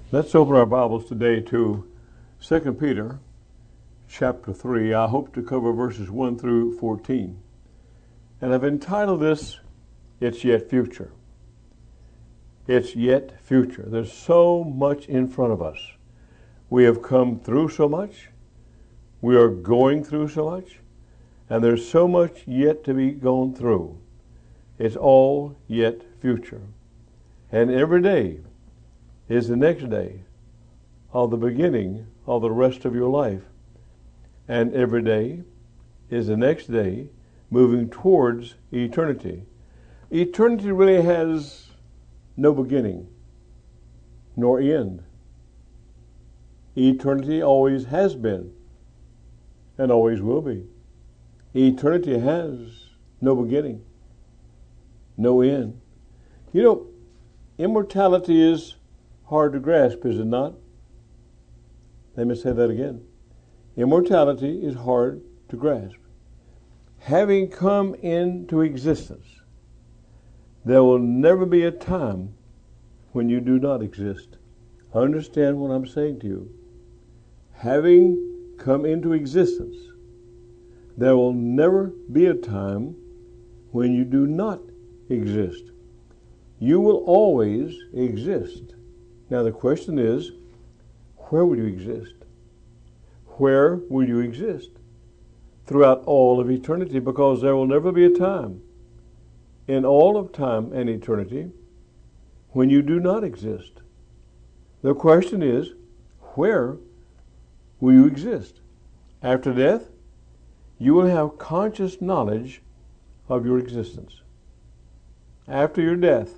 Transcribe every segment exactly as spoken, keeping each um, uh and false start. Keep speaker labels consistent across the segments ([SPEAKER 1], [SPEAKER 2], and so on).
[SPEAKER 1] Let's open our Bibles today to Second Peter chapter three. I hope to cover verses one through fourteen. And I've entitled this, It's Yet Future. It's yet future. There's so much in front of us. We have come through so much. We are going through so much. And there's so much yet to be gone through. It's all yet future. And every day is the next day of the beginning of the rest of your life. And every day is the next day moving towards eternity. Eternity really has no beginning nor end. Eternity always has been and always will be. Eternity has no beginning, no end. You know, immortality is hard to grasp, is it not? Let me say that again. Immortality is hard to grasp. Having come into existence, there will never be a time when you do not exist. Understand what I'm saying to you. Having come into existence, there will never be a time when you do not exist. You will always exist. Now the question is, where will you exist? Where will you exist? Throughout all of eternity, because there will never be a time in all of time and eternity when you do not exist. The question is, where will you exist? After death, you will have conscious knowledge of your existence. After your death,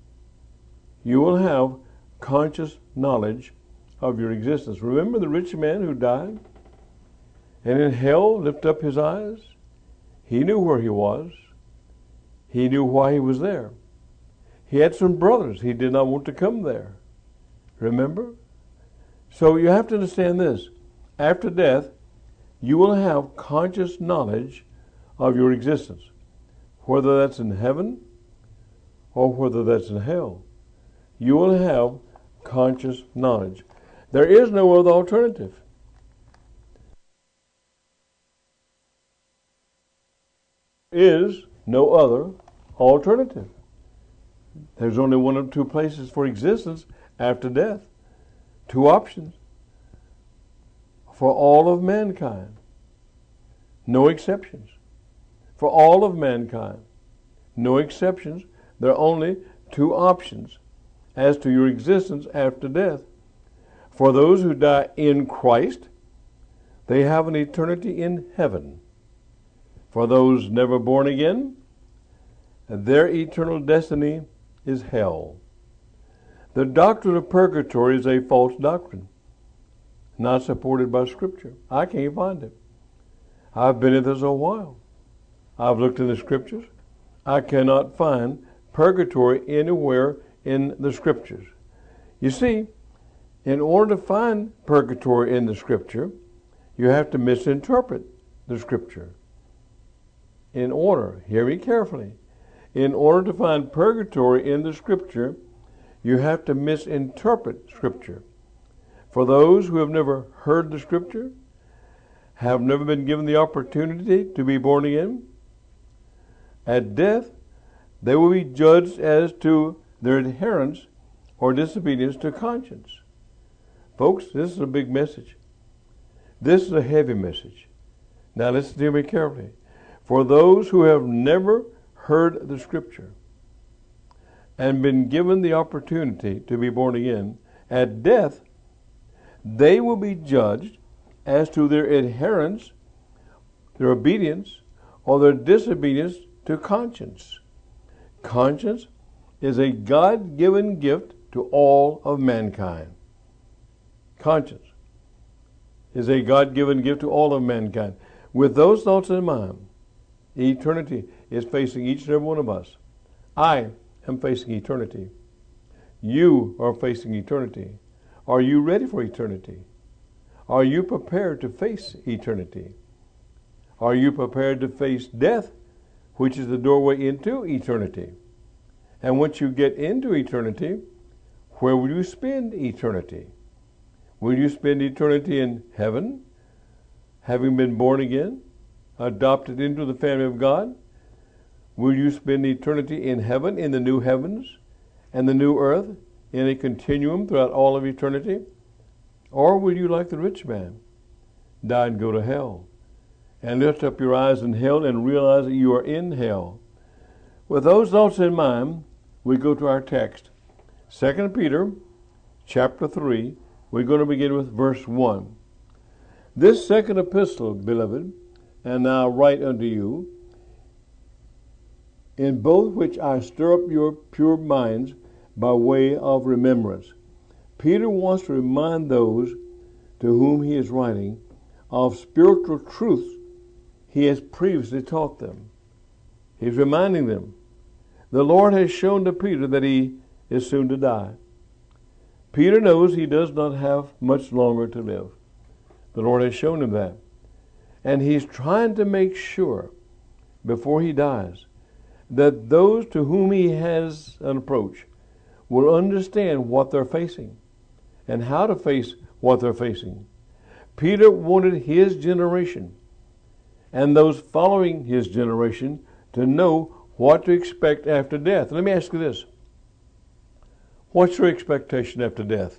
[SPEAKER 1] you will have conscious knowledge of your existence. Remember the rich man who died and in hell lifted up his eyes? He knew where he was. He knew why he was there. He had some brothers. He did not want to come there. Remember? So you have to understand this. After death, you will have conscious knowledge of your existence, whether that's in heaven or whether that's in hell. You will have conscious knowledge. There is no other alternative. There is no other alternative. There's only one or two places for existence after death. Two options for all of mankind. No exceptions. For all of mankind. No exceptions. There are only two options as to your existence after death. For those who die in Christ, they have an eternity in heaven. For those never born again, their eternal destiny is hell. The doctrine of purgatory is a false doctrine, not supported by Scripture. I can't find it. I've been at this a while. I've looked in the Scriptures. I cannot find purgatory anywhere in the Scriptures. You see, in order to find purgatory in the Scripture, you have to misinterpret the Scripture. In order, hear me carefully, in order to find purgatory in the Scripture, you have to misinterpret Scripture. For those who have never heard the Scripture, have never been given the opportunity to be born again, at death, they will be judged as to their adherence or disobedience to conscience. Folks, this is a big message. This is a heavy message. Now listen to me carefully. For those who have never heard the Scripture and been given the opportunity to be born again, at death, they will be judged as to their adherence, their obedience, or their disobedience to conscience. Conscience is a God-given gift to all of mankind. Conscience is a God-given gift to all of mankind. With those thoughts in mind, eternity is facing each and every one of us. I am facing eternity. You are facing eternity. Are you ready for eternity? Are you prepared to face eternity? Are you prepared to face death, which is the doorway into eternity? And once you get into eternity, where will you spend eternity? Will you spend eternity in heaven, having been born again, adopted into the family of God? Will you spend eternity in heaven, in the new heavens and the new earth, in a continuum throughout all of eternity? Or will you, like the rich man, die and go to hell, and lift up your eyes in hell and realize that you are in hell? With those thoughts in mind, we go to our text. Second Peter chapter three, we're going to begin with verse one. This second epistle, beloved, and now write unto you, in both which I stir up your pure minds by way of remembrance. Peter wants to remind those to whom he is writing of spiritual truths he has previously taught them. He's reminding them. The Lord has shown to Peter that he is soon to die. Peter knows he does not have much longer to live. The Lord has shown him that. And he's trying to make sure, before he dies, that those to whom he has an approach will understand what they're facing and how to face what they're facing. Peter wanted his generation and those following his generation to know what to expect after death. Let me ask you this. What's your expectation after death?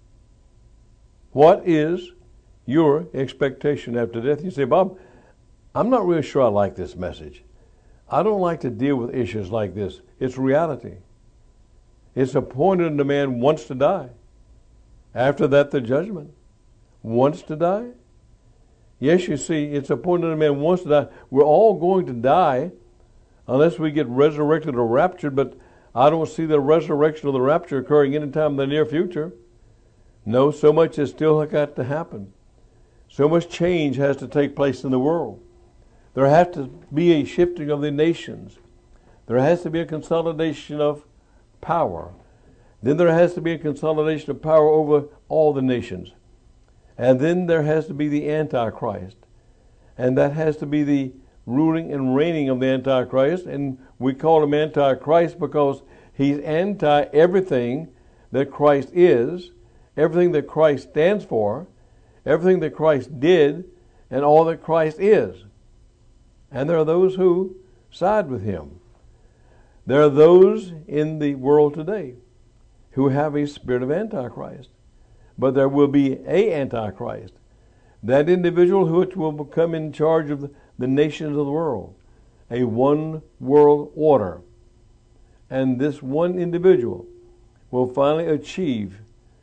[SPEAKER 1] What is your expectation after death? You say, Bob, I'm not really sure I like this message. I don't like to deal with issues like this. It's reality. It's appointed unto man once to die. After that, the judgment. Once to die? Yes, you see, it's appointed unto man once to die. We're all going to die unless we get resurrected or raptured, but I don't see the resurrection or the rapture occurring anytime in the near future. No, so much has still got to happen. So much change has to take place in the world. There has to be a shifting of the nations. There has to be a consolidation of power. Then there has to be a consolidation of power over all the nations. And then there has to be the Antichrist. And that has to be the ruling and reigning of the Antichrist. And we call him Antichrist because he's anti everything that Christ is, everything that Christ stands for, everything that Christ did, and all that Christ is. And there are those who side with him. There are those in the world today who have a spirit of Antichrist. But there will be a Antichrist. That individual who will become in charge of the nations of the world. A one world order. And this one individual will finally achieve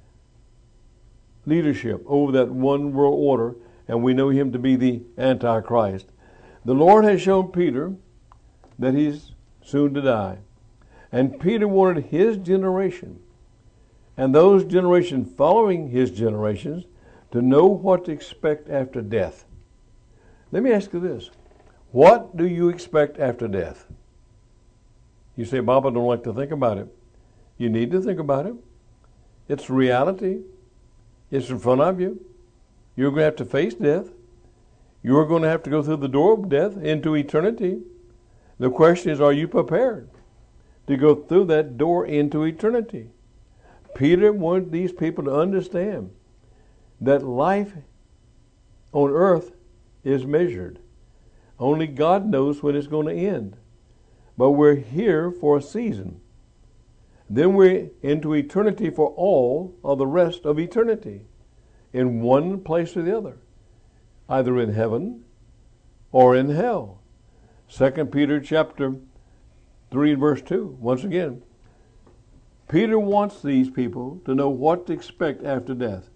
[SPEAKER 1] leadership over that one world order. And we know him to be the Antichrist. The Lord has shown Peter that he's soon to die. And Peter wanted his generation and those generations following his generations to know what to expect after death. Let me ask you this. What do you expect after death? You say, Bob, I don't like to think about it. You need to think about it. It's reality. It's in front of you. You're going to have to face death. You're going to have to go through the door of death into eternity. The question is, are you prepared to go through that door into eternity? Peter wanted these people to understand that life on earth is measured. Only God knows when it's going to end. But we're here for a season. Then we're into eternity for all of the rest of eternity, in one place or the other, either in heaven or in hell. Second Peter chapter three and verse two. Once again, Peter wants these people to know what to expect after death.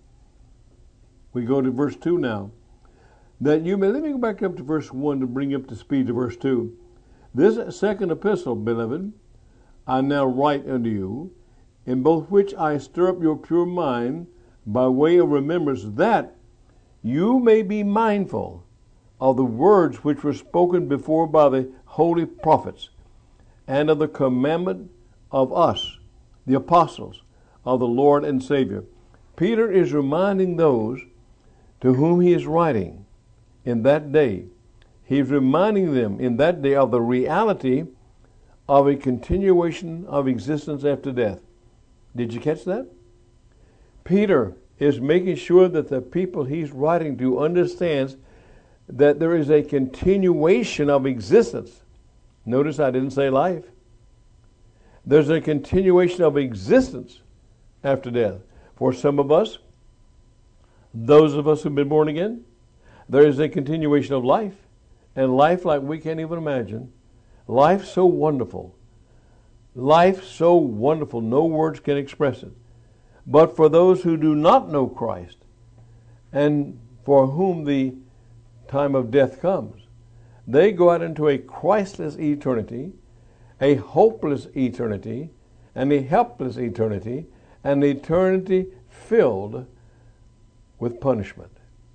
[SPEAKER 1] We go to verse two now. That you may, let me go back up to verse one to bring you up to speed to verse two. This second epistle, beloved, I now write unto you, in both which I stir up your pure mind by way of remembrance, that you may be mindful of the words which were spoken before by the holy prophets, and of the commandment of us, the apostles of the Lord and Savior. Peter is reminding those to whom he is writing in that day. He's reminding them in that day of the reality of a continuation of existence after death. Did you catch that? Peter is making sure that the people he's writing to understands that there is a continuation of existence. Notice I didn't say life. There's a continuation of existence after death. For some of us, those of us who've been born again, there is a continuation of life, and life like we can't even imagine. Life so wonderful. Life so wonderful, no words can express it. But for those who do not know Christ, and for whom the time of death comes, they go out into a Christless eternity, a hopeless eternity, and a helpless eternity, an eternity filled with punishment.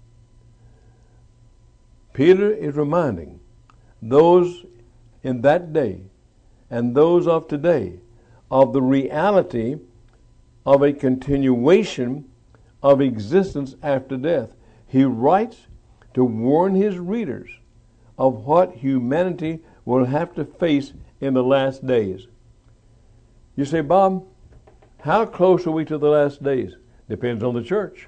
[SPEAKER 1] Peter is reminding those in that day and those of today of the reality of a continuation of existence after death. He writes to warn his readers of what humanity will have to face in the last days. You say, Bob, how close are we to the last days? Depends on the church.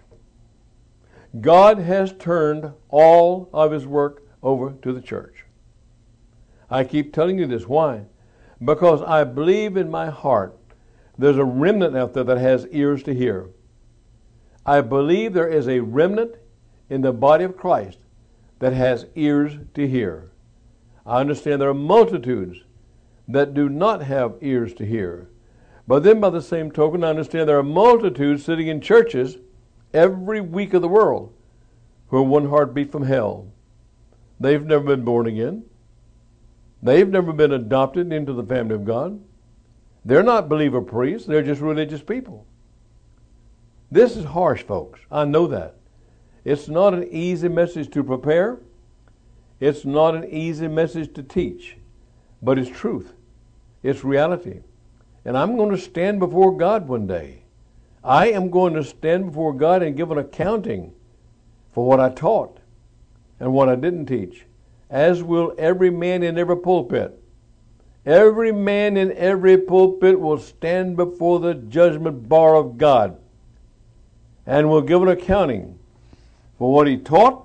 [SPEAKER 1] God has turned all of his work over to the church. I keep telling you this. Why? Because I believe in my heart there's a remnant out there that has ears to hear. I believe there is a remnant in the body of Christ that has ears to hear. I understand there are multitudes that do not have ears to hear. But then by the same token, I understand there are multitudes sitting in churches every week of the world who are one heartbeat from hell. They've never been born again. They've never been adopted into the family of God. They're not believer priests. They're just religious people. This is harsh, folks. I know that. It's not an easy message to prepare. It's not an easy message to teach. But it's truth. It's reality. And I'm going to stand before God one day. I am going to stand before God and give an accounting for what I taught and what I didn't teach, as will every man in every pulpit. Every man in every pulpit will stand before the judgment bar of God and will give an accounting for what he taught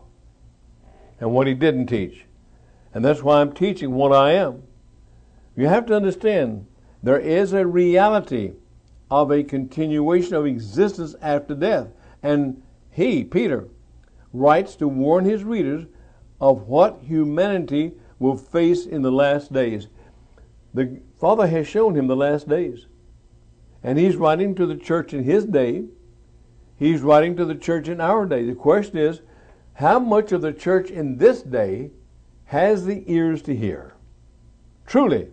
[SPEAKER 1] and what he didn't teach. And that's why I'm teaching what I am. You have to understand, there is a reality of a continuation of existence after death. And he, Peter, writes to warn his readers of what humanity will face in the last days. The Father has shown him the last days. And he's writing to the church in his day. He's writing to the church in our day. The question is, how much of the church in this day has the ears to hear? Truly,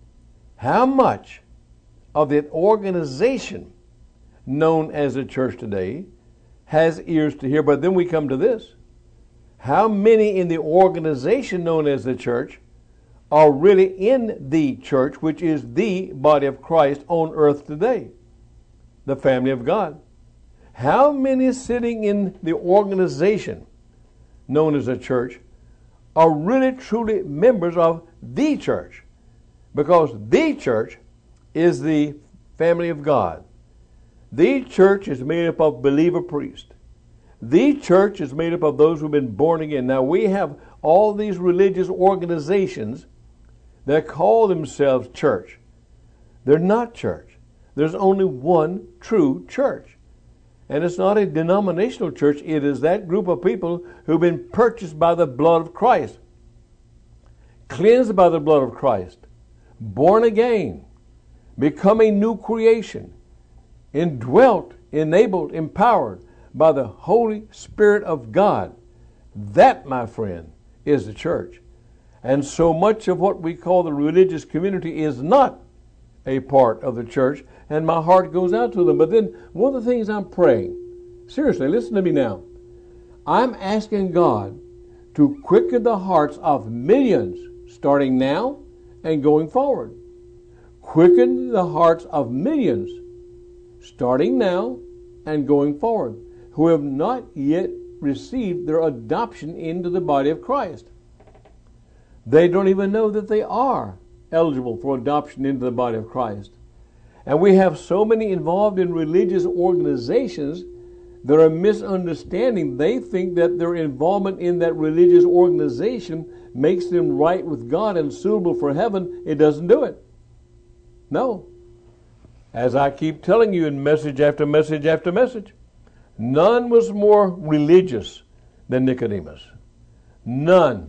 [SPEAKER 1] how much of the organization known as the church today has ears to hear? But then we come to this. How many in the organization known as the church are really in the church, which is the body of Christ on earth today, the family of God? How many sitting in the organization known as a church are really truly members of the church? Because the church is the family of God. The church is made up of believer priests. The church is made up of those who've been born again. Now we have all these religious organizations that call themselves church. They're not church. There's only one true church. And it's not a denominational church. It is that group of people who've been purchased by the blood of Christ, cleansed by the blood of Christ, born again, become a new creation, indwelt, enabled, empowered by the Holy Spirit of God. That, my friend, is the church. And so much of what we call the religious community is not a part of the church, and my heart goes out to them. But then one of the things I'm praying, seriously, listen to me now. I'm asking God to quicken the hearts of millions starting now and going forward. Quicken the hearts of millions starting now and going forward who have not yet received their adoption into the body of Christ. They don't even know that they are eligible for adoption into the body of Christ. And we have so many involved in religious organizations that are misunderstanding. They think that their involvement in that religious organization makes them right with God and suitable for heaven. It doesn't do it. No. As I keep telling you in message after message after message, none was more religious than Nicodemus. None.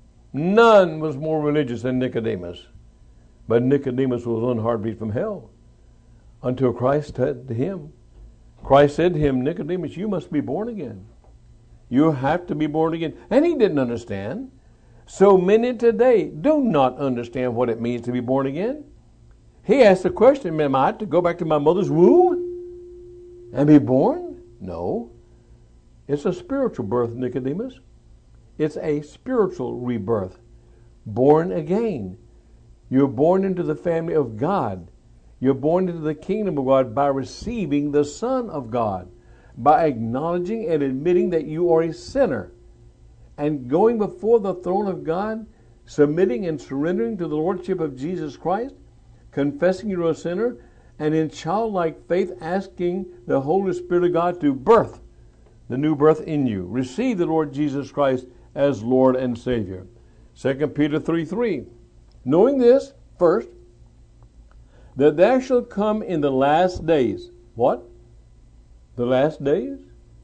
[SPEAKER 1] None was more religious than Nicodemus. But Nicodemus was one heartbeat from hell until Christ said to him, Christ said to him, Nicodemus, you must be born again. You have to be born again. And he didn't understand. So many today do not understand what it means to be born again. He asked the question, am I to go back to my mother's womb and be born? No. It's a spiritual birth, Nicodemus. It's a spiritual rebirth. Born again. You're born into the family of God. You're born into the kingdom of God by receiving the Son of God, by acknowledging and admitting that you are a sinner, and going before the throne of God, submitting and surrendering to the Lordship of Jesus Christ, confessing you're a sinner, and in childlike faith asking the Holy Spirit of God to birth the new birth in you. Receive the Lord Jesus Christ as Lord and Savior. Second Peter three three. Knowing this, first, that there shall come in the last days. What? The last days?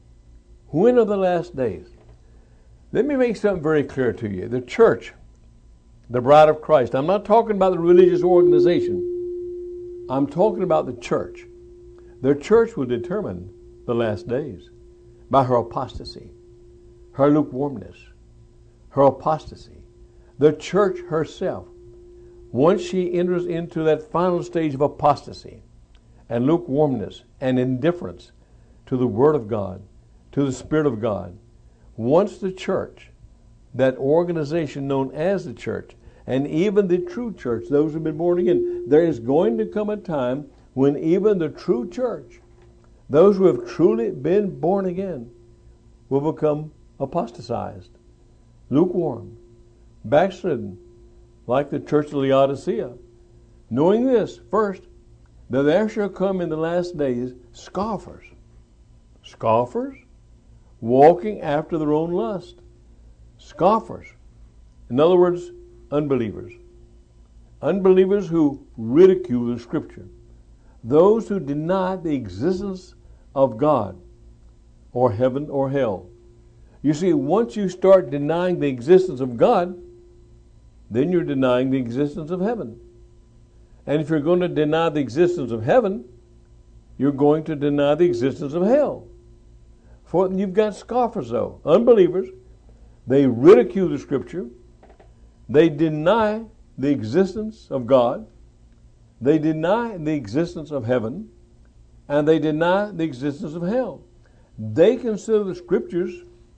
[SPEAKER 1] When are the last days? Let me make something very clear to you. The church, the bride of Christ, I'm not talking about the religious organization. I'm talking about the church. The church will determine the last days by her apostasy, her lukewarmness, her apostasy. The church herself, once she enters into that final stage of apostasy and lukewarmness and indifference to the Word of God, to the Spirit of God, once the church, that organization known as the church, and even the true church, those who have been born again, there is going to come a time when even the true church, those who have truly been born again, will become apostatized, lukewarm, backslidden, like the church of Laodicea. Knowing this, first, that there shall come in the last days scoffers. Scoffers? Walking after their own lust. Scoffers. In other words, unbelievers. Unbelievers who ridicule the Scripture. Those who deny the existence of God or heaven or hell. You see, once you start denying the existence of God, then you're denying the existence of heaven. And if you're going to deny the existence of heaven, you're going to deny the existence of hell. For you've got scoffers, though, unbelievers. They ridicule the Scripture. They deny the existence of God. They deny the existence of heaven. And they deny the existence of hell. They consider the Scriptures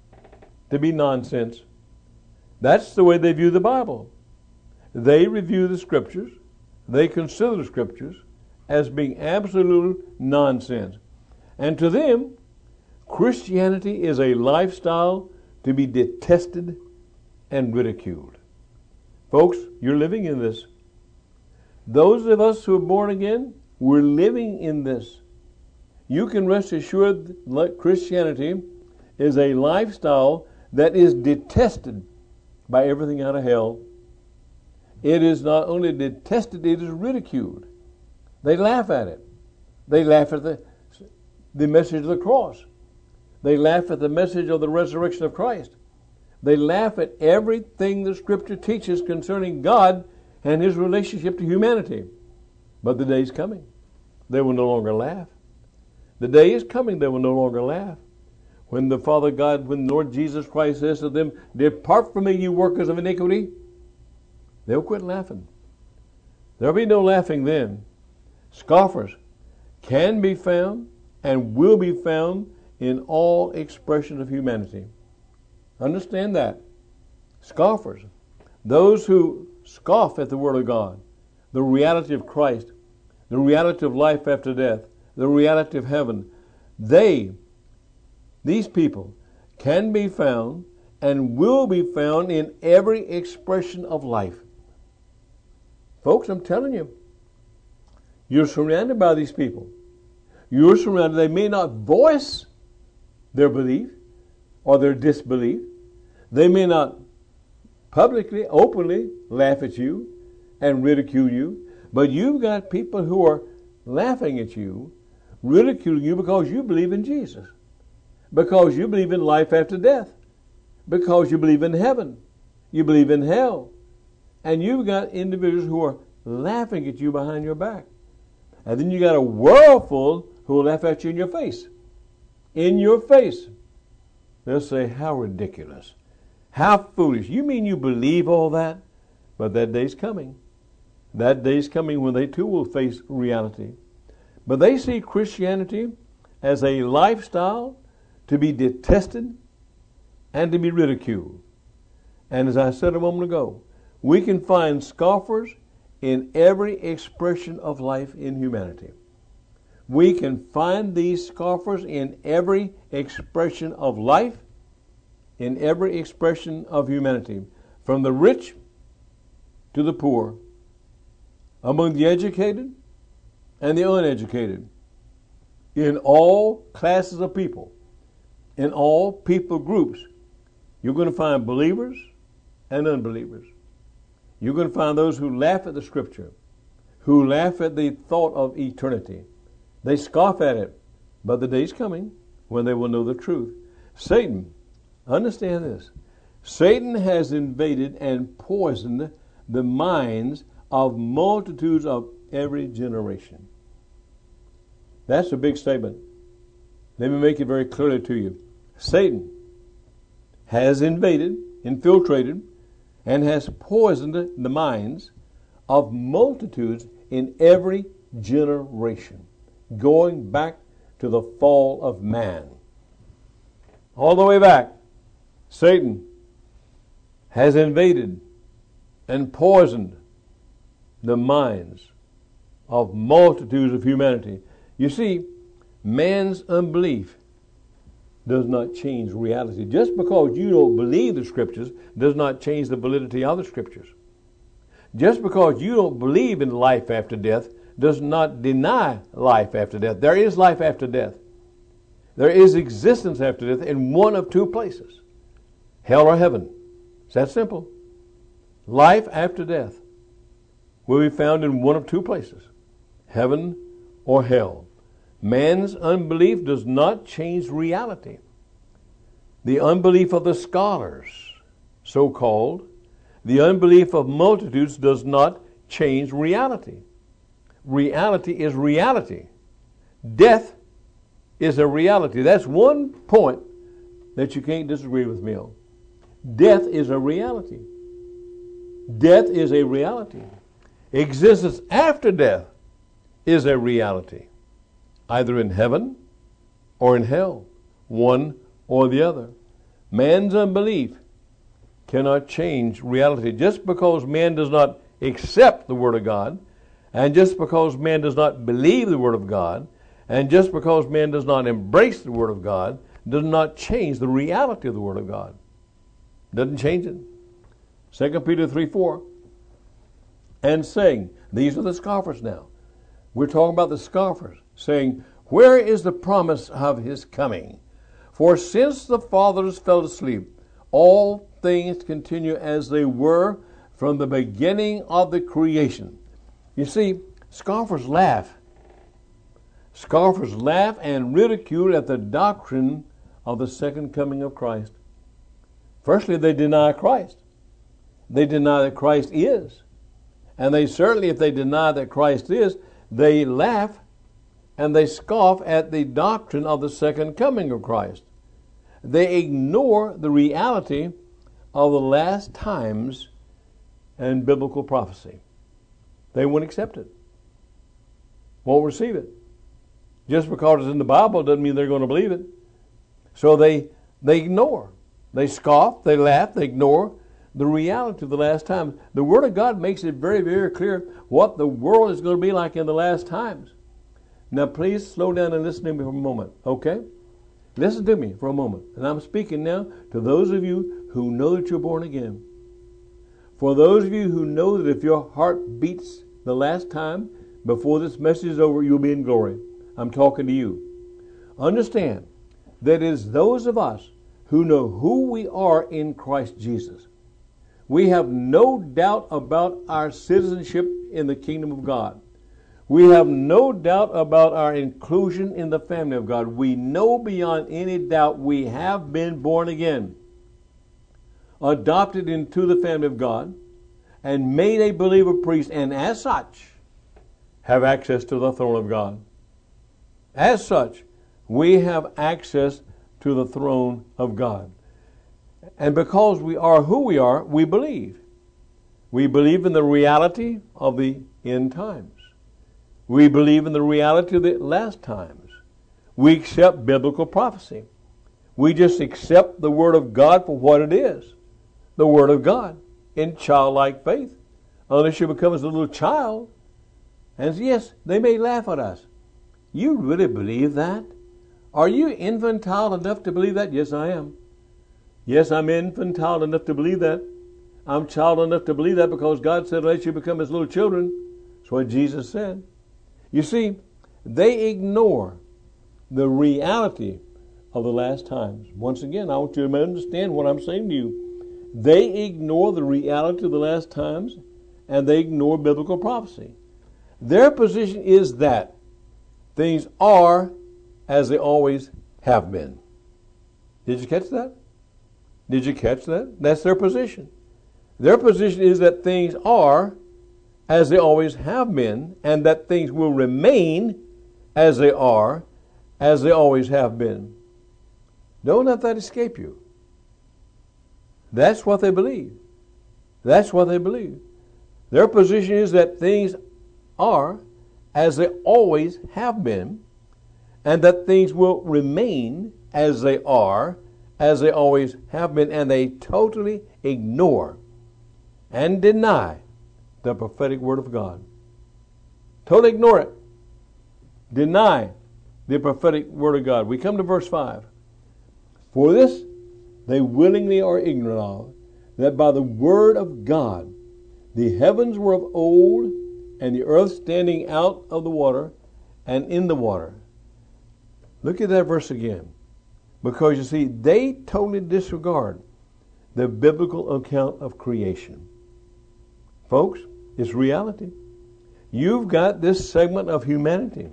[SPEAKER 1] to be nonsense. That's the way they view the Bible. They review the Scriptures. They consider the Scriptures as being absolute nonsense. And to them, Christianity is a lifestyle to be detested and ridiculed. Folks, you're living in this. Those of us who are born again, we're living in this. You can rest assured that Christianity is a lifestyle that is detested by everything out of hell. It is not only detested, it is ridiculed. They laugh at it. They laugh at the, the message of the cross. They laugh at the message of the resurrection of Christ. They laugh at everything the Scripture teaches concerning God and His relationship to humanity. But the day is coming. They will no longer laugh. The day is coming they will no longer laugh. When the Father God, when the Lord Jesus Christ says to them, "Depart from me, you workers of iniquity," they'll quit laughing. There'll be no laughing then. Scoffers can be found and will be found in all expression of humanity. Understand that. Scoffers, those who scoff at the Word of God, the reality of Christ, the reality of life after death, the reality of heaven, they, these people, can be found and will be found in every expression of life. Folks, I'm telling you, You're surrounded by these people. You're surrounded. They may not voice their belief or their disbelief. They may not publicly, openly laugh at you and ridicule you, but you've got people who are laughing at you, ridiculing you because you believe in Jesus, because you believe in life after death, because you believe in heaven, you believe in hell, and you've got individuals who are laughing at you behind your back. And then you got a world full who will laugh at you in your face. In your face. They'll say, how ridiculous. How foolish. You mean you believe all that? But that day's coming. That day's coming when they too will face reality. But they see Christianity as a lifestyle to be detested and to be ridiculed. And as I said a moment ago, we can find scoffers in every expression of life in humanity. We can find these scoffers in every expression of life, in every expression of humanity, from the rich to the poor, among the educated and the uneducated, in all classes of people, in all people groups. You're going to find believers and unbelievers. You're going to find those who laugh at the Scripture, who laugh at the thought of eternity. They scoff at it, but the day's coming when they will know the truth. Satan, understand this, Satan has invaded and poisoned the minds of multitudes of every generation. That's a big statement. Let me make it very clearly to you. Satan has invaded, infiltrated, and has poisoned the minds of multitudes in every generation, going back to the fall of man. All the way back, Satan has invaded and poisoned the minds of multitudes of humanity. You see, man's unbelief does not change reality. Just because you don't believe the Scriptures does not change the validity of the Scriptures. Just because you don't believe in life after death does not deny life after death. There is life after death. There is existence after death in one of two places, hell or heaven. It's that simple. Life after death will be found in one of two places, heaven or hell. Man's unbelief does not change reality. The unbelief of the scholars, so-called, the unbelief of multitudes does not change reality. Reality is reality. Death is a reality. That's one point that you can't disagree with me on. Death is a reality. Death is a reality. Existence after death is a reality, either in heaven or in hell, one or the other. Man's unbelief cannot change reality. Just because man does not accept the Word of God, and just because man does not believe the Word of God, and just because man does not embrace the Word of God, does not change the reality of the Word of God. Doesn't change it. Second Peter three four. And saying, these are the scoffers now. We're talking about the scoffers, saying, where is the promise of his coming? For since the fathers fell asleep, all things continue as they were from the beginning of the creation. You see, scoffers laugh. Scoffers laugh and ridicule at the doctrine of the second coming of Christ. Firstly, they deny Christ. They deny that Christ is. And they certainly, if they deny that Christ is, they laugh and they scoff at the doctrine of the second coming of Christ. They ignore the reality of the last times and biblical prophecy. They won't accept it. Won't receive it. Just because it's in the Bible doesn't mean they're going to believe it. So they they ignore. They scoff, they laugh, they ignore the reality of the last times. The Word of God makes it very, very clear what the world is going to be like in the last times. Now please slow down and listen to me for a moment, okay? Listen to me for a moment. And I'm speaking now to those of you who know that you're born again. For those of you who know that if your heart beats the last time Before this message is over, you'll be in glory. I'm talking to you. Understand that it is those of us who know who we are in Christ Jesus. We have no doubt about our citizenship in the kingdom of God. We have no doubt about our inclusion in the family of God. We know beyond any doubt we have been born again, adopted into the family of God, and made a believer priest, and as such, have access to the throne of God. As such, we have access to the throne of God. And because we are who we are, we believe. We believe in the reality of the end times. We believe in the reality of the last times. We accept biblical prophecy. We just accept the Word of God for what it is. The Word of God in childlike faith. Unless you become as a little child. And yes, they may laugh at us. You really believe that? Are you infantile enough to believe that? Yes, I am. Yes, I'm infantile enough to believe that. I'm child enough to believe that because God said, let you become as little children. That's what Jesus said. You see, they ignore the reality of the last times. Once again, I want you to understand what I'm saying to you. They ignore the reality of the last times, and they ignore biblical prophecy. Their position is that things are as they always have been. Did you catch that? Did you catch that? That's their position. Their position is that things are as they always have been, and that things will remain as they are, as they always have been. Don't let that escape you. That's what they believe. That's what they believe. Their position is that things are as they always have been, and that things will remain as they are, as they always have been, and they totally ignore and deny the prophetic word of God. Totally ignore it. Deny the prophetic word of God. We come to verse five. For this they willingly are ignorant of, that by the word of God the heavens were of old, and the earth standing out of the water and in the water. Look at that verse again. Because you see, they totally disregard the biblical account of creation. Folks, it's reality. You've got this segment of humanity.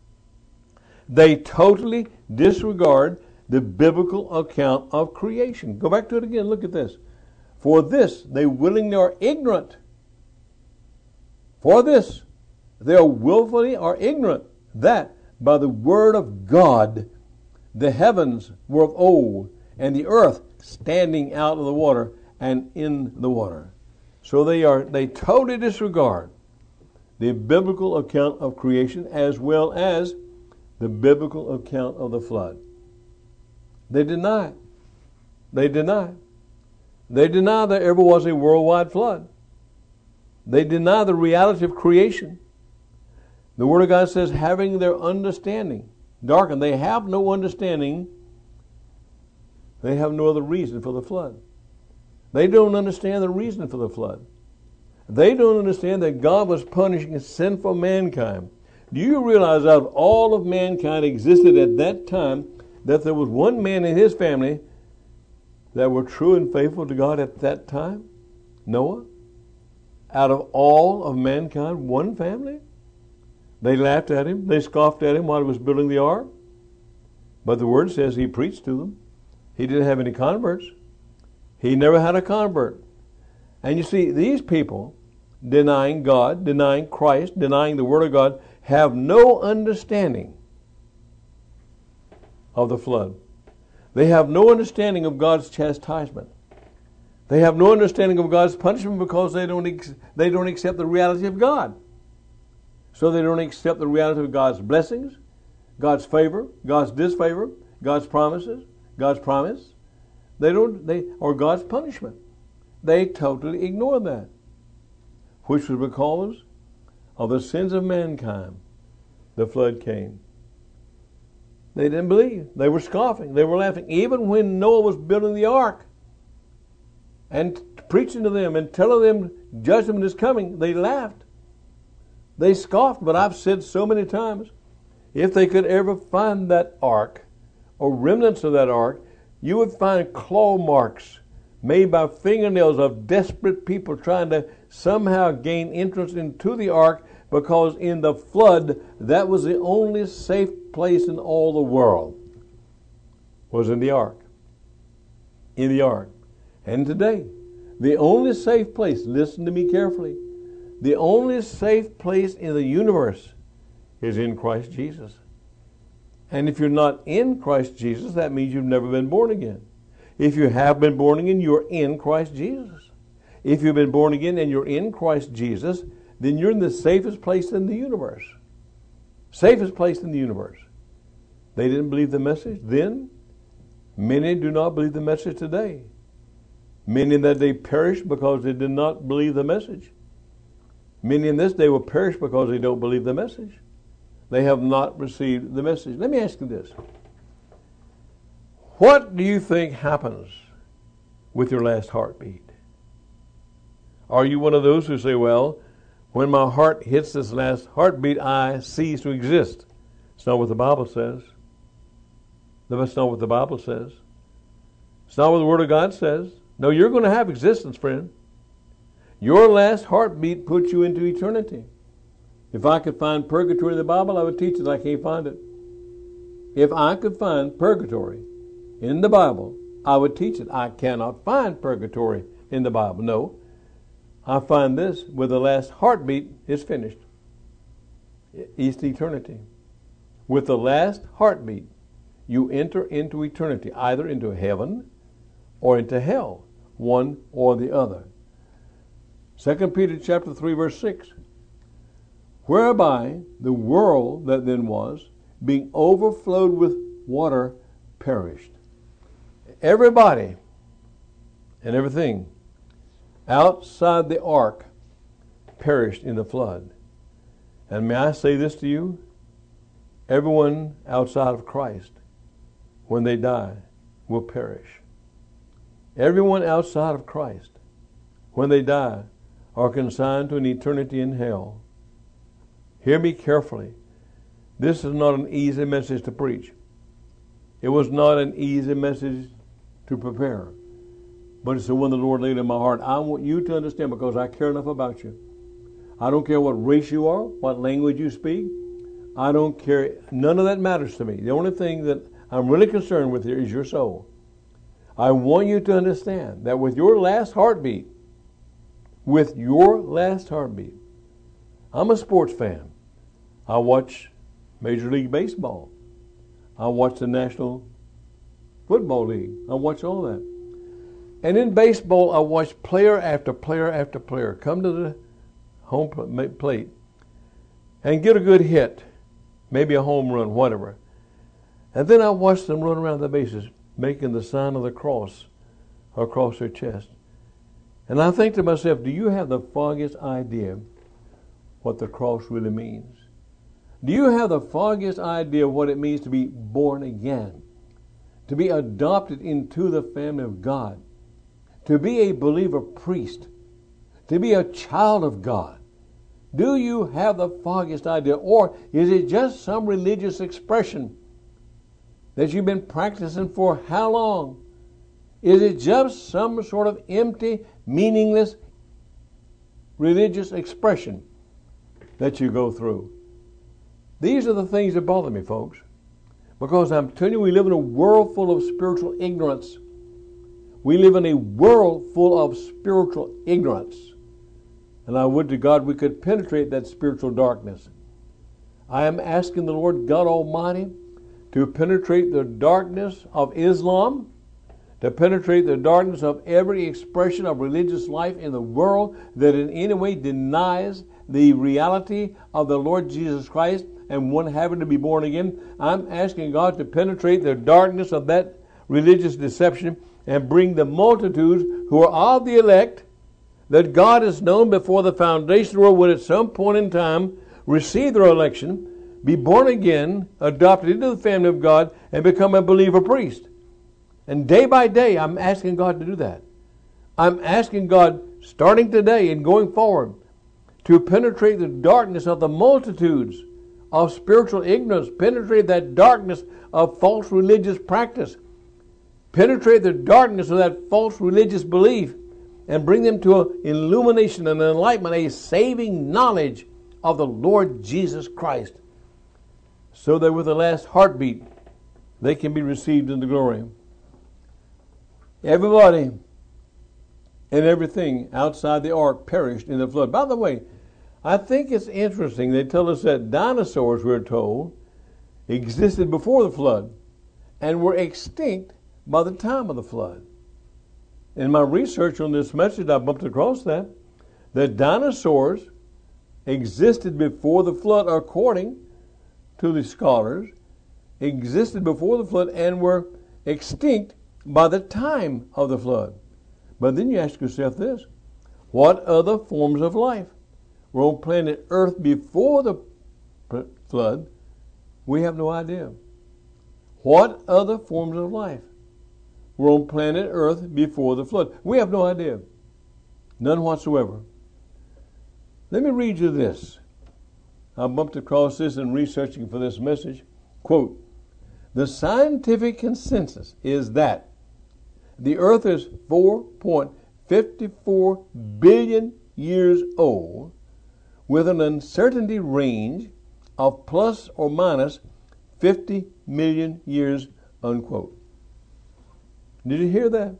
[SPEAKER 1] They totally disregard the biblical account of creation. Go back to it again. Look at this. For this, they willingly are ignorant. For this, they are willfully are ignorant that by the word of God the heavens were of old, and the earth standing out of the water and in the water. So they are they totally disregard the biblical account of creation as well as the biblical account of the flood. They deny it. They deny it. They deny there ever was a worldwide flood. They deny the reality of creation. The Word of God says, having their understanding darkened. They have no understanding. They have no other reason for the flood. They don't understand the reason for the flood. They don't understand that God was punishing sinful mankind. Do you realize out of all of mankind existed at that time that there was one man in his family that were true and faithful to God at that time? Noah. Out of all of mankind, one family? They laughed at him. They scoffed at him while he was building the ark. But the Word says he preached to them. He didn't have any converts. He never had a convert. And you see, these people, denying God, denying Christ, denying the Word of God, have no understanding of the flood. They have no understanding of God's chastisement. They have no understanding of God's punishment because they don't ex- they don't accept the reality of God. So they don't accept the reality of God's blessings, God's favor, God's disfavor, God's promises, God's promise. They don't they or God's punishment. They totally ignore that, which was because of the sins of mankind. The flood came. They didn't believe. They were scoffing. They were laughing. Even when Noah was building the ark and preaching to them and telling them judgment is coming, they laughed. They scoffed, but I've said so many times, if they could ever find that ark, or remnants of that ark, you would find claw marks made by fingernails of desperate people trying to somehow gain entrance into the ark, because in the flood, that was the only safe place in all the world, was in the ark. In the ark. And today, the only safe place, listen to me carefully, the only safe place in the universe is in Christ Jesus. And if you're not in Christ Jesus, that means you've never been born again. If you have been born again, you're in Christ Jesus. If you've been born again and you're in Christ Jesus, then you're in the safest place in the universe. Safest place in the universe. They didn't believe the message then. Many do not believe the message today. Many that they perished because they did not believe the message. Many in this day will perish because they don't believe the message. They have not received the message. Let me ask you this. What do you think happens with your last heartbeat? Are you one of those who say, well, when my heart hits this last heartbeat, I cease to exist? It's not what the Bible says. That's not what the Bible says. It's not what the Word of God says. No, you're going to have existence, friend. Your last heartbeat puts you into eternity. If I could find purgatory in the Bible, I would teach it. I can't find it. If I could find purgatory in the Bible, I would teach it. I cannot find purgatory in the Bible. No. I find this, with the last heartbeat, it's finished. It's eternity. With the last heartbeat, you enter into eternity, either into heaven or into hell, one or the other. Second Peter chapter three, verse six. Whereby the world that then was, being overflowed with water, perished. Everybody and everything outside the ark perished in the flood. And may I say this to you? Everyone outside of Christ, when they die, will perish. Everyone outside of Christ, when they die, are consigned to an eternity in hell. Hear me carefully. This is not an easy message to preach. It was not an easy message to prepare. But it's the one the Lord laid in my heart. I want you to understand, because I care enough about you. I don't care what race you are, what language you speak. I don't care. None of that matters to me. The only thing that I'm really concerned with here is your soul. I want you to understand that with your last heartbeat, with your last heartbeat, I'm a sports fan. I watch Major League Baseball. I watch the National Football League. I watch all that. And in baseball, I watch player after player after player come to the home plate and get a good hit, maybe a home run, whatever. And then I watch them run around the bases, making the sign of the cross across their chest. And I think to myself, do you have the foggiest idea what the cross really means? Do you have the foggiest idea what it means to be born again? To be adopted into the family of God? To be a believer priest? To be a child of God? Do you have the foggiest idea? Or is it just some religious expression that you've been practicing for how long? Is it just some sort of empty, meaningless religious expression that you go through? These are the things that bother me, folks. Because I'm telling you, we live in a world full of spiritual ignorance. We live in a world full of spiritual ignorance. And I would to God we could penetrate that spiritual darkness. I am asking the Lord God Almighty to penetrate the darkness of Islam, to penetrate the darkness of every expression of religious life in the world that in any way denies the reality of the Lord Jesus Christ and one having to be born again. I'm asking God to penetrate the darkness of that religious deception and bring the multitudes who are of the elect that God has known before the foundation of the world would at some point in time receive their election, be born again, adopted into the family of God, and become a believer priest. And day by day, I'm asking God to do that. I'm asking God, starting today and going forward, to penetrate the darkness of the multitudes of spiritual ignorance, penetrate that darkness of false religious practice, penetrate the darkness of that false religious belief, and bring them to an illumination and an enlightenment, a saving knowledge of the Lord Jesus Christ, so that with the last heartbeat they can be received into glory. Everybody and everything outside the ark perished in the flood. By the way, I think it's interesting. They tell us that dinosaurs, we're told, existed before the flood and were extinct by the time of the flood. In my research on this message, I bumped across that, that dinosaurs existed before the flood, according to the scholars, existed before the flood and were extinct by the time of the flood. But then you ask yourself this: what other forms of life were on planet Earth before the flood? We have no idea. What other forms of life were on planet Earth before the flood? We have no idea. None whatsoever. Let me read you this. I bumped across this in researching for this message. Quote, "The scientific consensus is that the earth is four point five four billion years old, with an uncertainty range of plus or minus fifty million years," unquote. Did you hear that?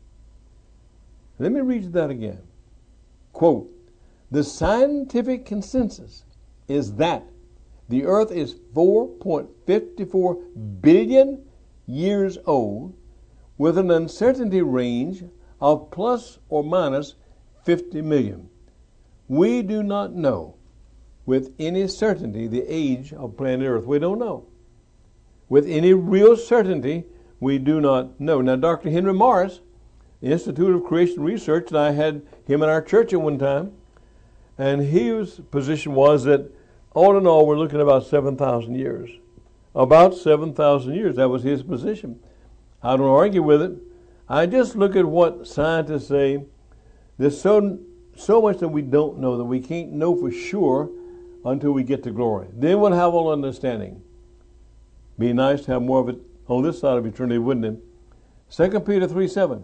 [SPEAKER 1] Let me read you that again. Quote, "The scientific consensus is that the earth is four point five four billion years old, with an uncertainty range of plus or minus fifty million. We do not know with any certainty the age of planet Earth. We don't know. With any real certainty, we do not know. Now, Doctor Henry Morris, the Institute of Creation Research, and I had him in our church at one time, and his position was that all in all, we're looking at about seven thousand years. About seven thousand years. That was his position. I don't argue with it. I just look at what scientists say. There's so, so much that we don't know, that we can't know for sure until we get to glory. Then we'll have all understanding. Be nice to have more of it on this side of eternity, wouldn't it? Second Peter three seven.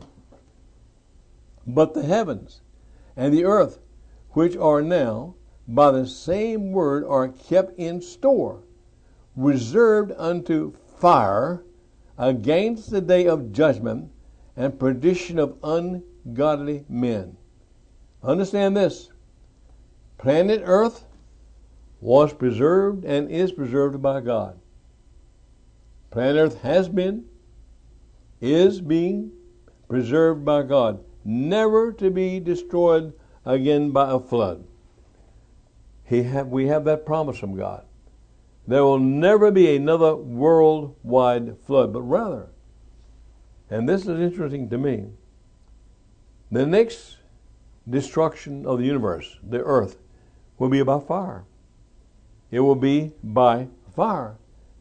[SPEAKER 1] "But the heavens and the earth, which are now, by the same word are kept in store, reserved unto fire, against the day of judgment and perdition of ungodly men." Understand this: planet Earth was preserved and is preserved by God. Planet Earth has been, is being preserved by God, never to be destroyed again by a flood. He have, we have that promise from God. There will never be another worldwide flood, but rather, and this is interesting to me, the next destruction of the universe, the earth, will be by fire. It will be by fire.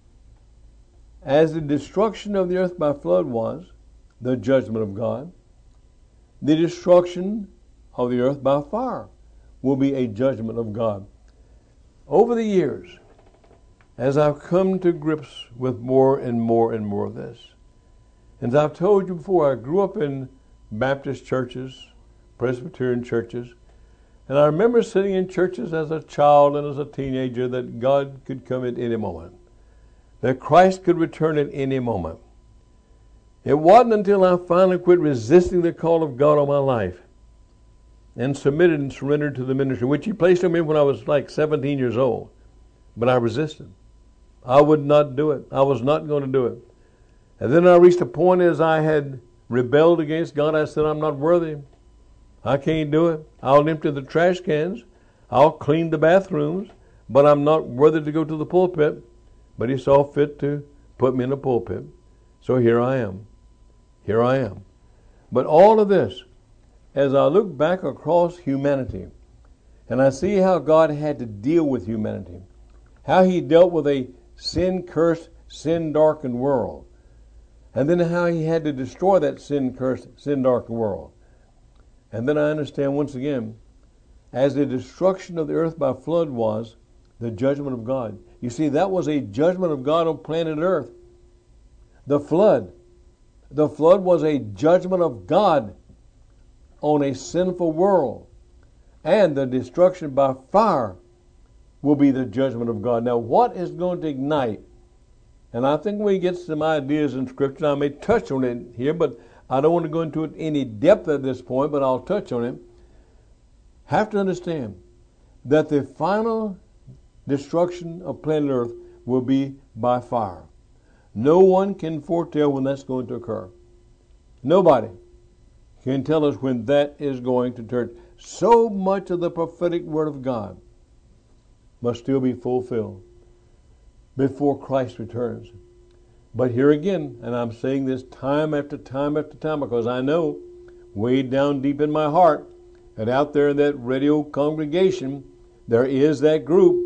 [SPEAKER 1] As the destruction of the earth by flood was the judgment of God, the destruction of the earth by fire will be a judgment of God. Over the years, as I've come to grips with more and more and more of this, and as I've told you before, I grew up in Baptist churches, Presbyterian churches, and I remember sitting in churches as a child and as a teenager that God could come at any moment, that Christ could return at any moment. It wasn't until I finally quit resisting the call of God on my life and submitted and surrendered to the ministry, which He placed on me when I was like seventeen years old. But I resisted. I would not do it. I was not going to do it. And then I reached a point as I had rebelled against God. I said, I'm not worthy. I can't do it. I'll empty the trash cans. I'll clean the bathrooms. But I'm not worthy to go to the pulpit. But He saw fit to put me in the pulpit. So here I am. Here I am. But all of this, as I look back across humanity, and I see how God had to deal with humanity, how He dealt with a sin-cursed, sin-darkened world, and then how He had to destroy that sin-cursed, sin-darkened world. And then I understand once again as the destruction of the earth by flood was the judgment of God. You see, that was a judgment of God on planet earth. The flood. The flood was a judgment of God on a sinful world. And the destruction by fire will be the judgment of God. Now, what is going to ignite? And I think we get some ideas in Scripture. I may touch on it here, but I don't want to go into it any depth at this point, but I'll touch on it. Have to understand that the final destruction of planet Earth will be by fire. No one can foretell when that's going to occur. Nobody can tell us when that is going to turn. So much of the prophetic word of God must still be fulfilled before Christ returns. But here again, and I'm saying this time after time after time, because I know way down deep in my heart that out there in that radio congregation, there is that group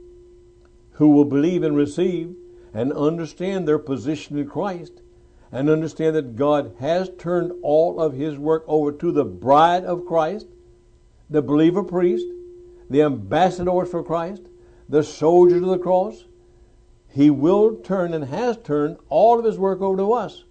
[SPEAKER 1] who will believe and receive and understand their position in Christ and understand that God has turned all of His work over to the bride of Christ, the believer priest, the ambassadors for Christ, the soldiers of the cross. He will turn and has turned all of His work over to us.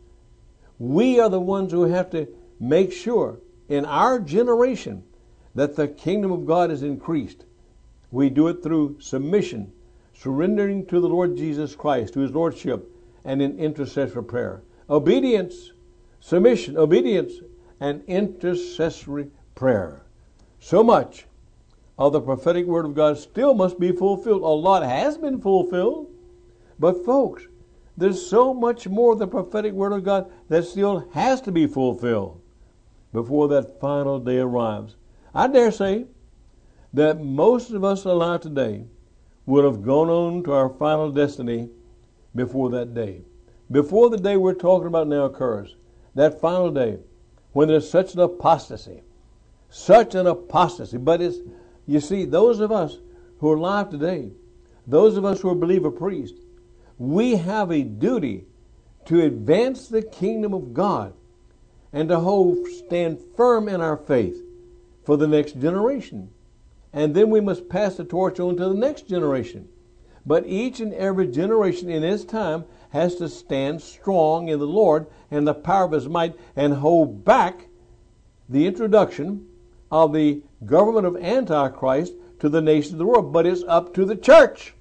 [SPEAKER 1] We are the ones who have to make sure in our generation that the kingdom of God is increased. We do it through submission, surrendering to the Lord Jesus Christ, to His Lordship, and in intercessory prayer. Obedience, submission, obedience, and intercessory prayer. So much of the prophetic word of God still must be fulfilled. A lot has been fulfilled. But folks, there's so much more of the prophetic word of God that still has to be fulfilled before that final day arrives. I dare say that most of us alive today would have gone on to our final destiny before that day. Before the day we're talking about now occurs, that final day when there's such an apostasy, such an apostasy. But it's, you see, those of us who are alive today, those of us who are believer priests, we have a duty to advance the kingdom of God and to hold, stand firm in our faith for the next generation. And then we must pass the torch on to the next generation. But each and every generation in its time has to stand strong in the Lord and the power of His might and hold back the introduction of the government of Antichrist to the nations of the world. But it's up to the church.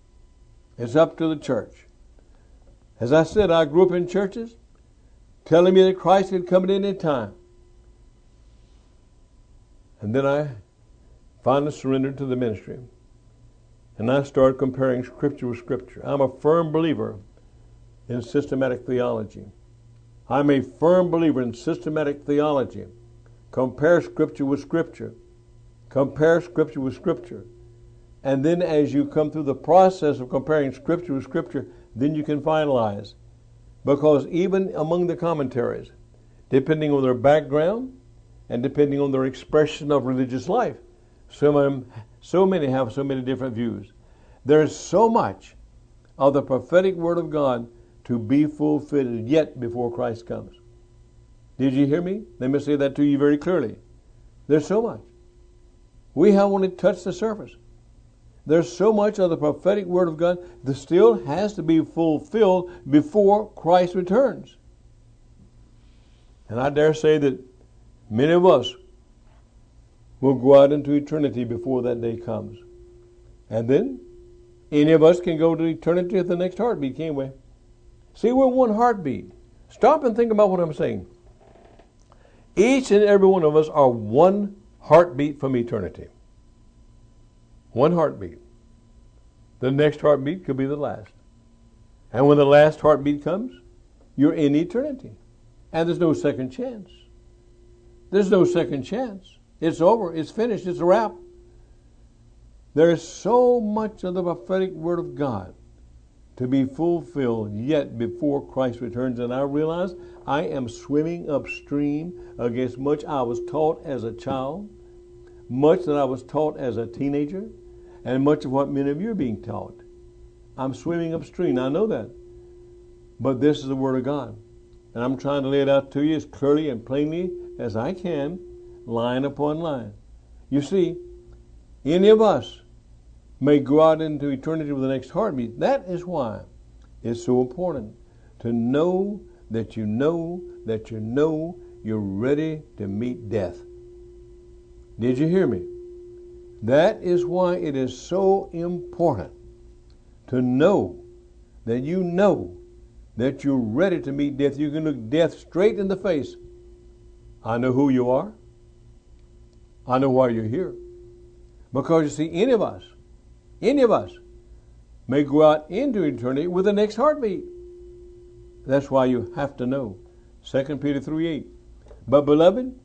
[SPEAKER 1] It's up to the church. As I said, I grew up in churches telling me that Christ could come at any time. And then I finally surrendered to the ministry. And I started comparing Scripture with Scripture. I'm a firm believer in systematic theology. I'm a firm believer in systematic theology. Compare Scripture with Scripture. Compare Scripture with Scripture. And then as you come through the process of comparing Scripture with Scripture, then you can finalize. Because even among the commentaries, depending on their background and depending on their expression of religious life, so many, so many have so many different views. There is so much of the prophetic word of God to be fulfilled yet before Christ comes. Did you hear me? Let me say that to you very clearly. There's so much. We have only touched the surface. There's so much of the prophetic word of God that still has to be fulfilled before Christ returns. And I dare say that many of us will go out into eternity before that day comes. And then any of us can go to eternity at the next heartbeat, can't we? See, we're one heartbeat. Stop and think about what I'm saying. Each and every one of us are one heartbeat from eternity. One heartbeat. The next heartbeat could be the last. And when the last heartbeat comes, you're in eternity. And there's no second chance. There's no second chance. It's over. It's finished. It's a wrap. There is so much of the prophetic word of God to be fulfilled yet before Christ returns. And I realize I am swimming upstream against much I was taught as a child, much that I was taught as a teenager, and much of what many of you are being taught. I'm swimming upstream. I know that. But this is the Word of God. And I'm trying to lay it out to you as clearly and plainly as I can, line upon line. You see, any of us may go out into eternity with the next heartbeat. That is why it's so important to know that you know that you know you're ready to meet death. Did you hear me? That is why it is so important to know that you know that you're ready to meet death. You can look death straight in the face. I know who you are. I know why you're here. Because you see, any of us, any of us may go out into eternity with the next heartbeat. That's why you have to know. Second Peter three eight. But beloved,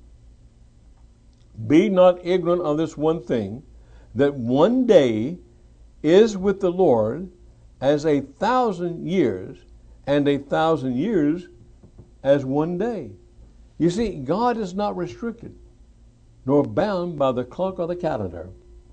[SPEAKER 1] be not ignorant of this one thing, that one day is with the Lord as a thousand years, and a thousand years as one day. You see, God is not restricted, nor bound by the clock or the calendar.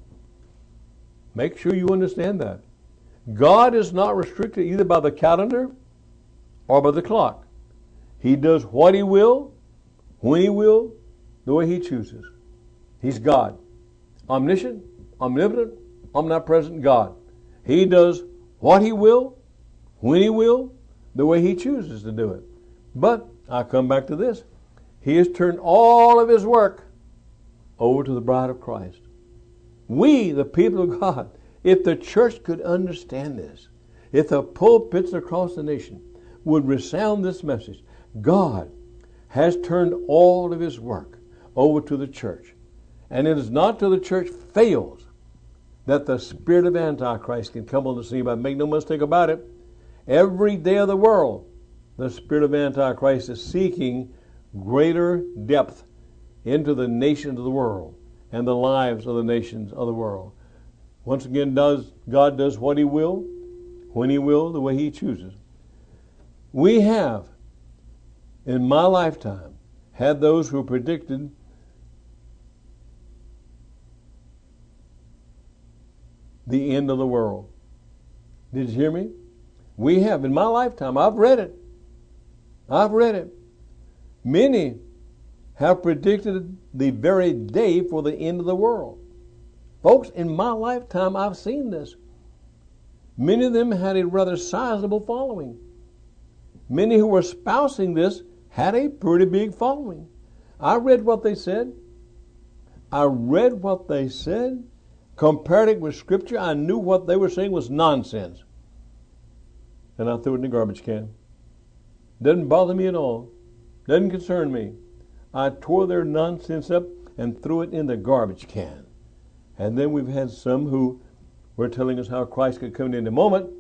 [SPEAKER 1] Make sure you understand that. God is not restricted either by the calendar or by the clock. He does what He will, when He will, the way He chooses. He's God. Omniscient, omnipotent, omnipresent God. He does what He will, when He will, the way He chooses to do it. But I come back to this. He has turned all of His work over to the bride of Christ. We, the people of God, if the church could understand this, if the pulpits across the nation would resound this message, God has turned all of His work over to the church. And it is not till the church fails that the spirit of Antichrist can come on the scene. But make no mistake about it, every day of the world, the spirit of Antichrist is seeking greater depth into the nations of the world and the lives of the nations of the world. Once again, does God does what He will, when He will, the way He chooses. We have, in my lifetime, had those who predicted the end of the world. Did you hear me? We have, in my lifetime, I've read it. I've read it. Many have predicted the very day for the end of the world. Folks, in my lifetime, I've seen this. Many of them had a rather sizable following. Many who were espousing this had a pretty big following. I read what they said. I read what they said, compared it with Scripture. I knew what they were saying was nonsense. And I threw it in the garbage can. Doesn't bother me at all. Doesn't concern me. I tore their nonsense up and threw it in the garbage can. And then we've had some who were telling us how Christ could come in a moment.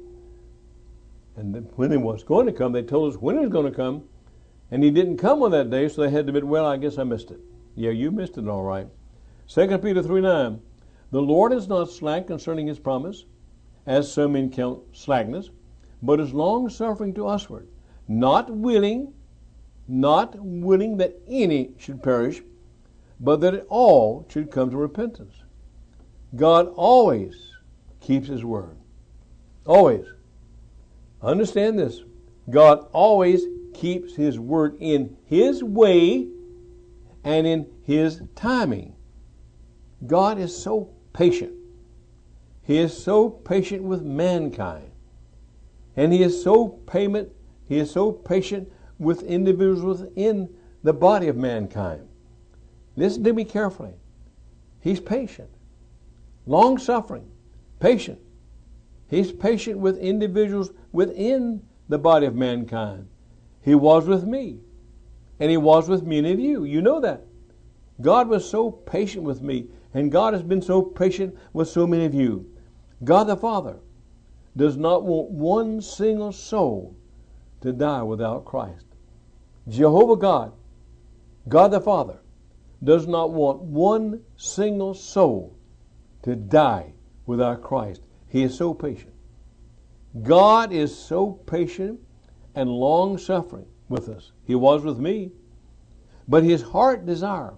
[SPEAKER 1] And when He was going to come, they told us when He was going to come. And He didn't come on that day, so they had to admit, well, I guess I missed it. Yeah, you missed it all right. Second Peter three nine. The Lord is not slack concerning His promise, as some men count slackness, but is long-suffering to usward, not willing, not willing that any should perish, but that all should come to repentance. God always keeps His word. Always. Understand this. God always keeps His word in His way and in His timing. God is so patient. He is so patient with mankind. And He is so payment, He is so patient with individuals within the body of mankind. Listen to me carefully. He's patient. Long-suffering. Patient. He's patient with individuals within the body of mankind. He was with me. And He was with many of you. You know that. God was so patient with me. And God has been so patient with so many of you. God the Father does not want one single soul to die without Christ. Jehovah God, God the Father, does not want one single soul to die without Christ. He is so patient. God is so patient and long-suffering with us. He was with me. But His heart desire,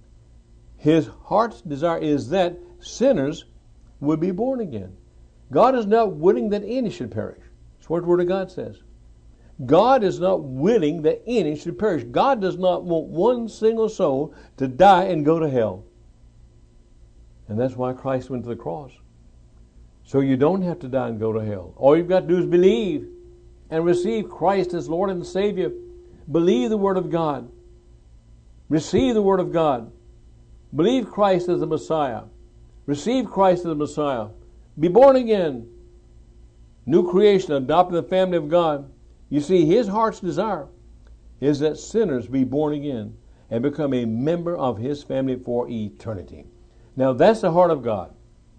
[SPEAKER 1] His heart's desire is that sinners would be born again. God is not willing that any should perish. That's what the Word of God says. God is not willing that any should perish. God does not want one single soul to die and go to hell. And that's why Christ went to the cross. So you don't have to die and go to hell. All you've got to do is believe and receive Christ as Lord and Savior. Believe the Word of God. Receive the Word of God. Believe Christ as the Messiah. Receive Christ as the Messiah. Be born again. New creation, adopted the family of God. You see, His heart's desire is that sinners be born again and become a member of His family for eternity. Now, that's the heart of God.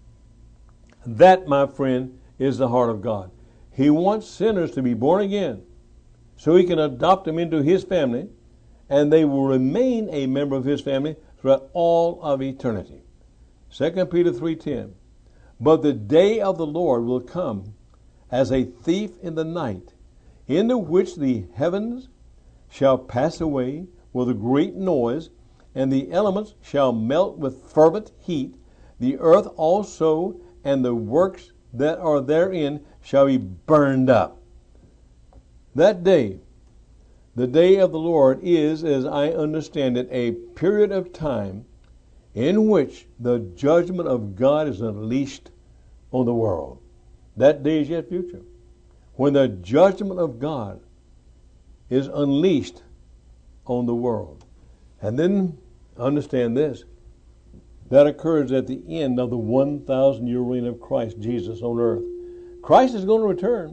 [SPEAKER 1] That, my friend, is the heart of God. He wants sinners to be born again so He can adopt them into His family, and they will remain a member of His family throughout all of eternity. Second Peter three ten. But the day of the Lord will come as a thief in the night, into which the heavens shall pass away with a great noise, and the elements shall melt with fervent heat. The earth also and the works that are therein shall be burned up. That day, the day of the Lord, is, as I understand it, a period of time in which the judgment of God is unleashed on the world. That day is yet future, when the judgment of God is unleashed on the world. And then understand this, that occurs at the end of the one thousand year reign of Christ Jesus on earth. Christ is going to return.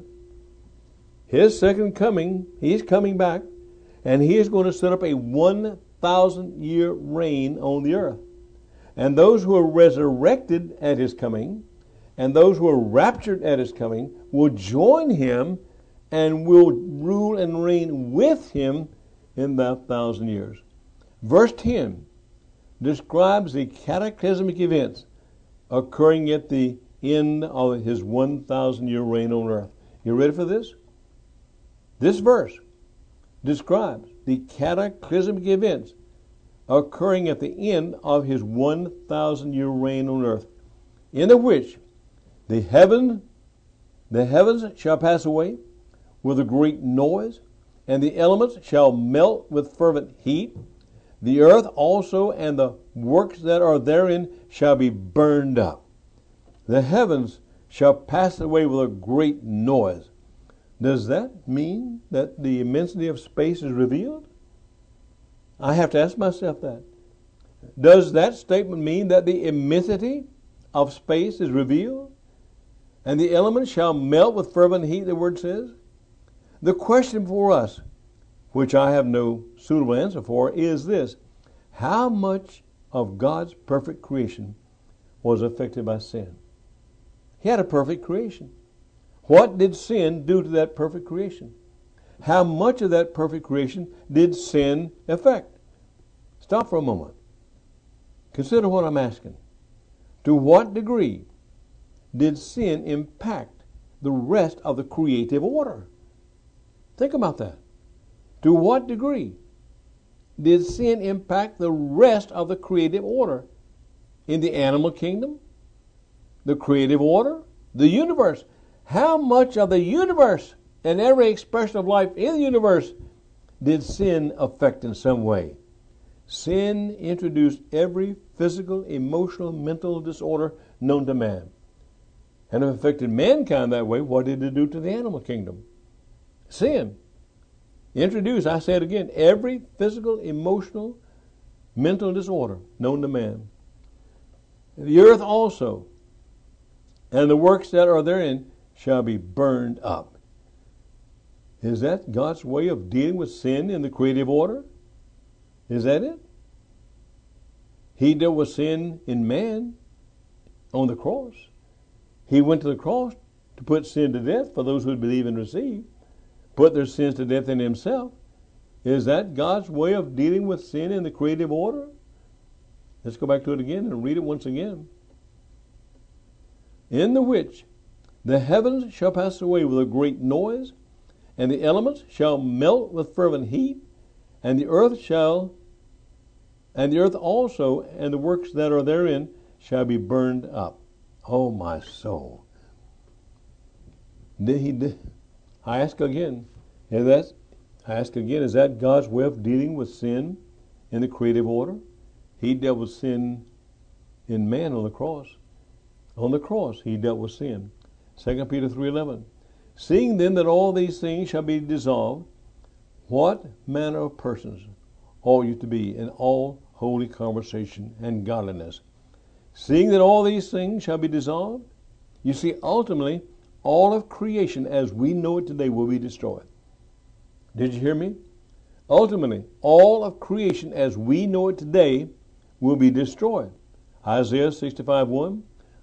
[SPEAKER 1] His second coming, He's coming back, and He is going to set up a one thousand year reign on the earth. And those who are resurrected at His coming, and those who are raptured at His coming, will join Him and will rule and reign with Him in that thousand years. Verse ten describes the cataclysmic events occurring at the end of His one thousand year reign on earth. You ready for this? This verse describes the cataclysmic events occurring at the end of His one thousand year reign on earth, in which the heaven, the heavens shall pass away with a great noise, and the elements shall melt with fervent heat. The earth also and the works that are therein shall be burned up. The heavens shall pass away with a great noise. Does that mean that the immensity of space is revealed? I have to ask myself that. Does that statement mean that the immensity of space is revealed? And the elements shall melt with fervent heat, the word says? The question for us, which I have no suitable answer for, is this: how much of God's perfect creation was affected by sin? He had a perfect creation. What did sin do to that perfect creation? How much of that perfect creation did sin affect? Stop for a moment. Consider what I'm asking. To what degree did sin impact the rest of the creative order? Think about that. To what degree did sin impact the rest of the creative order? In the animal kingdom, the creative order, the universe. How much of the universe and every expression of life in the universe did sin affect in some way? Sin introduced every physical, emotional, mental disorder known to man. And if it affected mankind that way, what did it do to the animal kingdom? Sin introduced, I say it again, every physical, emotional, mental disorder known to man. The earth also, and the works that are therein, shall be burned up. Is that God's way of dealing with sin in the creative order? Is that it? He dealt with sin in man on the cross. He went to the cross to put sin to death for those who would believe and receive, put their sins to death in Himself. Is that God's way of dealing with sin in the creative order? Let's go back to it again and read it once again. In the which the heavens shall pass away with a great noise, and the elements shall melt with fervent heat, and the earth shall, and the earth also, and the works that are therein shall be burned up. Oh, my soul! Did he? Did, I ask again. Is that? I ask again. Is that God's way of dealing with sin in the creative order? He dealt with sin in man on the cross. On the cross, he dealt with sin. Second Peter three eleven. Seeing then that all these things shall be dissolved, what manner of persons ought you to be in all holy conversation and godliness? Seeing that all these things shall be dissolved, you see, ultimately, all of creation as we know it today will be destroyed. Did you hear me? Ultimately, all of creation as we know it today will be destroyed. Isaiah sixty-five one.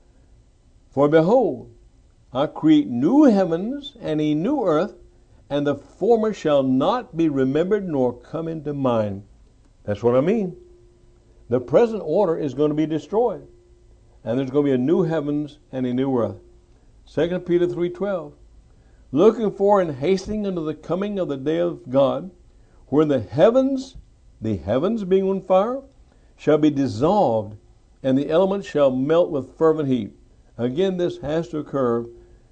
[SPEAKER 1] For behold, I create new heavens and a new earth, and the former shall not be remembered nor come into mind. That's what I mean. The present order is going to be destroyed, and there's going to be a new heavens and a new earth. Second Peter three twelve. Looking for and hastening unto the coming of the day of God, wherein the heavens, the heavens being on fire, shall be dissolved, and the elements shall melt with fervent heat. Again, this has to occur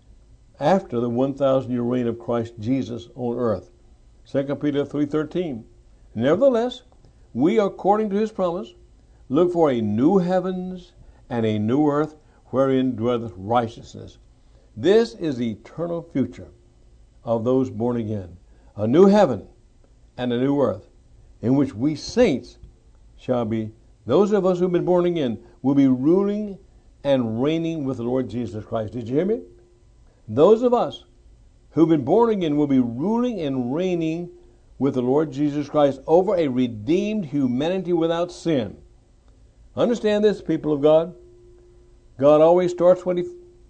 [SPEAKER 1] after the one thousand year reign of Christ Jesus on earth. Second Peter three thirteen. Nevertheless, we, according to his promise, look for a new heavens and a new earth wherein dwelleth righteousness. This is the eternal future of those born again. A new heaven and a new earth in which we saints shall be, those of us who've been born again, will be ruling and reigning with the Lord Jesus Christ. Did you hear me? Those of us who've been born again will be ruling and reigning with the Lord Jesus Christ over a redeemed humanity without sin. Understand this, people of God. God always starts what he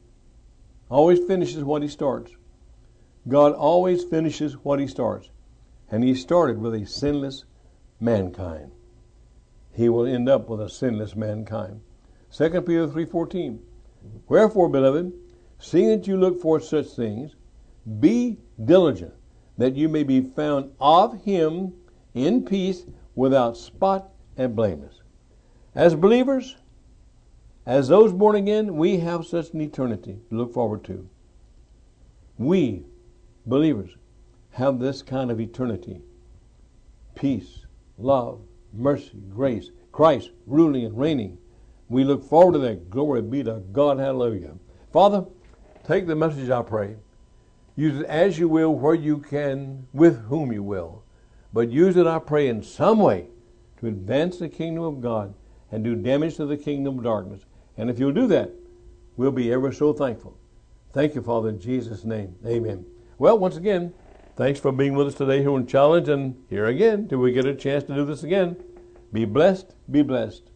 [SPEAKER 1] always finishes what he starts. God always finishes what he starts. And he started with a sinless mankind. He will end up with a sinless mankind. Second Peter three fourteen. Wherefore, beloved, seeing that you look for such things, be diligent, that you may be found of him in peace, without spot and blameless. As believers, as those born again, we have such an eternity to look forward to. We, believers, have this kind of eternity. Peace, love, mercy, grace, Christ ruling and reigning. We look forward to that. Glory be to God. Hallelujah. Father, take the message, I pray. Use it as you will, where you can, with whom you will. But use it, I pray, in some way to advance the kingdom of God and do damage to the kingdom of darkness. And if you'll do that, we'll be ever so thankful. Thank you, Father, in Jesus' name. Amen. Well, once again, thanks for being with us today here on Challenge. And here again, till we get a chance to do this again, be blessed, be blessed.